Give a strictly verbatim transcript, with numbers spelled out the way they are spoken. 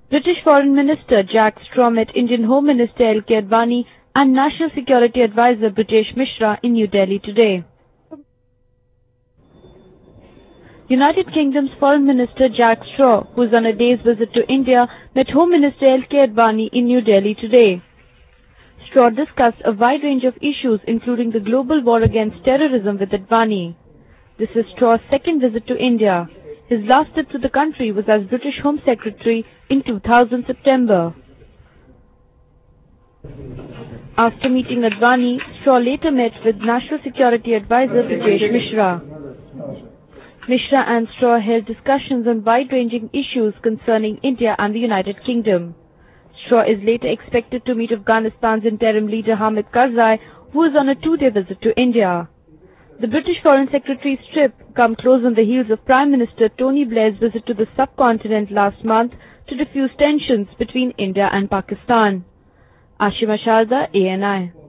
British Foreign Minister Jack Straw met Indian Home Minister L K Advani and National Security Advisor Brjesh Mishra in New Delhi today. United Kingdom's Foreign Minister Jack Straw, who is on a day's visit to India, met Home Minister L K Advani in New Delhi today. Straw discussed a wide range of issues including the global war against terrorism with Advani. This is Straw's second visit to India. His last trip to the country was as British Home Secretary in two thousand September. After meeting Advani, Straw later met with National Security Advisor Brjesh Mishra. Mishra and Straw held discussions on wide-ranging issues concerning India and the United Kingdom. Straw is later expected to meet Afghanistan's interim leader Hamid Karzai, who is on a two-day visit to India. The British Foreign Secretary's trip comes close on the heels of Prime Minister Tony Blair's visit to the subcontinent last month to diffuse tensions between India and Pakistan. Ashima Sharda, A N I.